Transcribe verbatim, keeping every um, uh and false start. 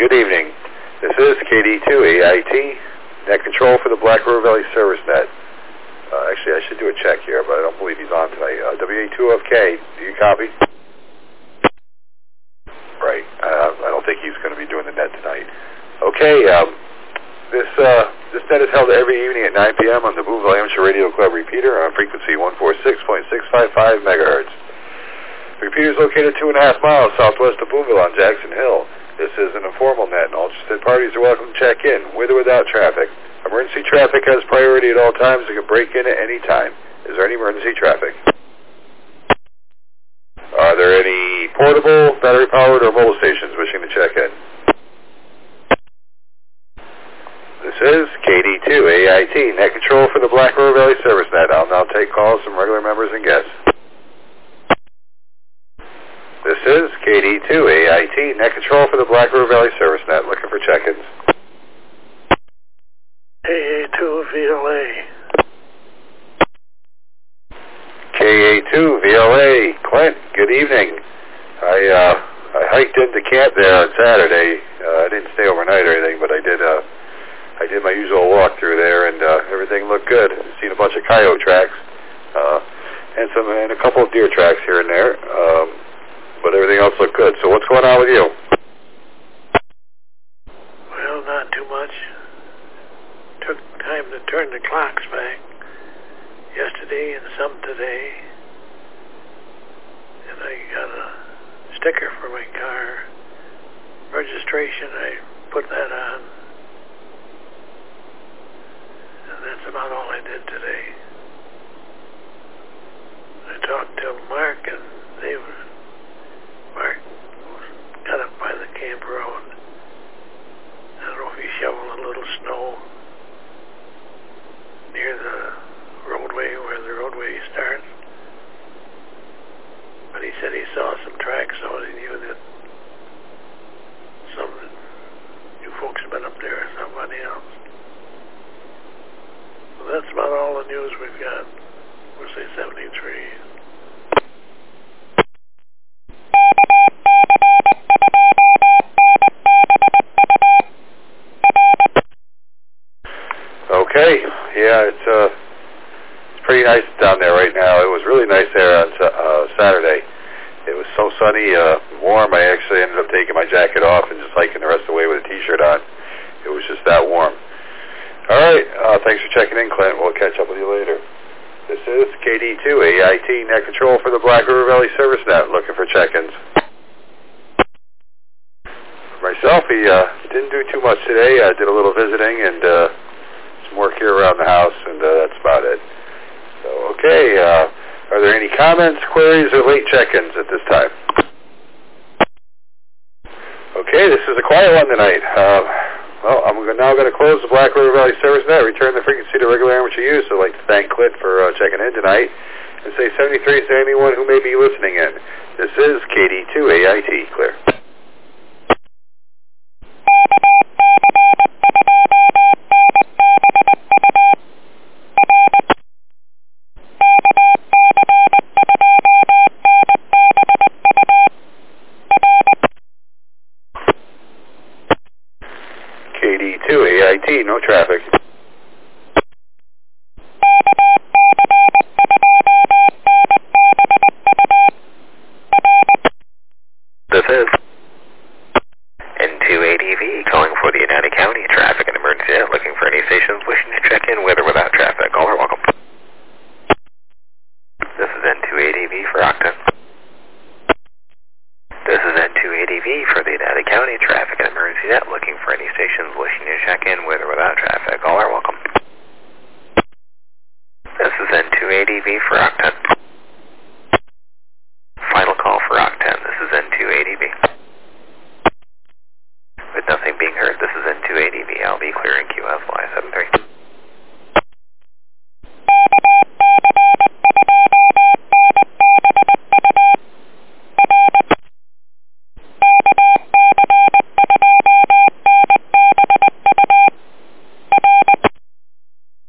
good evening. This is K D two A I T, net control for the Black River Valley Service Net. Uh, actually, I should do a check here, but I don't believe he's on tonight. Uh, W A two F K, do you copy? Right. Uh, I don't think he's going to be doing the net tonight. Okay, um, this uh, this net is held every evening at nine P M on the Boonville Amateur Radio Club repeater on frequency one forty-six point six five five megahertz. The repeater is located two and a half miles southwest of Boonville on Jackson Hill. This is an informal net, and all interested parties are welcome to check in, with or without traffic. Emergency traffic has priority at all times and can break in at any time. Is there any emergency traffic? Are there any portable, battery-powered, or mobile stations wishing to check in? This is K D two A I T, net control for the Black River Valley Service Net. I'll now take calls from regular members and guests. This is K D two A I T, net control for the Black River Valley Service Net, looking for check-ins. A A two V L A. K A two V L A, Clint, good evening. I uh, I hiked into camp there on Saturday. Uh, I didn't stay overnight or anything, but I did uh, I did my usual walk through there, and uh, everything looked good. I've seen a bunch of coyote tracks, uh, and some and a couple of deer tracks here and there. Um, But everything else looked good. So what's going on with you? Well, not too much. Took time to turn the clocks back yesterday and some today. And I got a sticker for my car. Registration, I put that on. And that's about all I did today. I talked to Mark, and they were Mark got up by the camp road. I don't know if he shoveled a little snow near the roadway where the roadway starts. But he said he saw some tracks, so he knew that some you folks have been up there or somebody else. So that's about all the news we've got. We'll say seventy-three. Okay, yeah, it's uh, it's pretty nice down there right now. It was really nice there on uh, Saturday. It was so sunny, uh, warm. I actually ended up taking my jacket off and just hiking the rest of the way with a T-shirt on. It was just that warm. All right, uh, thanks for checking in, Clint. We'll catch up with you later. This is K D two A I T, net control for the Black River Valley Service Net, looking for check-ins. Myself, he uh, didn't do too much today. I did a little visiting and uh, some work here around the house, and uh, that's about it. So, okay, uh, are there any comments, queries, or late check-ins at this time? Okay, this is a quiet one tonight. Uh, well, I'm now going to close the Black River Valley Service Net, return the frequency to regular amateur use. I'd like to thank Clint for uh, checking in tonight, and say seventy-three to anyone who may be listening in. This is K D two A I T, clear. K D two A I T, no traffic.